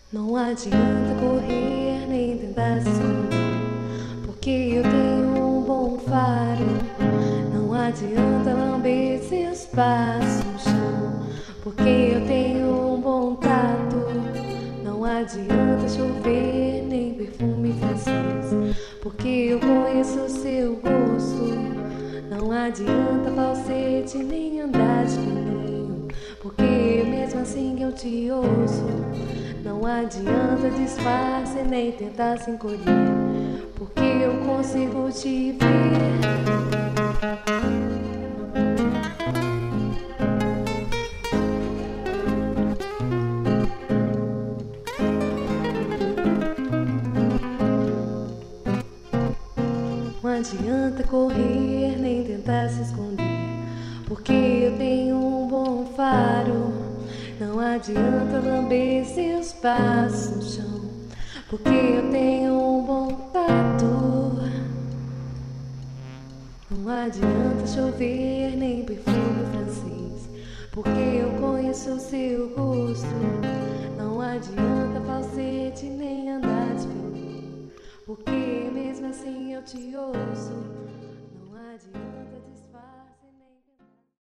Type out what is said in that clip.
Não adianta correr nem tentar se esconder, porque eu tenho um bom faro. Não adianta lamber seus passos no chão, porque eu tenho um bom tato. Não adianta chover nem perfume francês, porque eu conheço o seu gosto. Não adianta falsete nem andar de fininho, porque mesmo assim eu te ouço. Não adianta disfarce nem tentar se encolher, porque eu consigo te ver. Não adianta correr nem tentar se esconder, porque eu tenho um bom faro. Não adianta lamber seus passos no chão, porque eu tenho um bom tato. Não adianta chover nem perfume francês, porque eu conheço o seu gosto. Não adianta falsete nem andar de fininho, porque mesmo assim eu te ouço. Não adianta.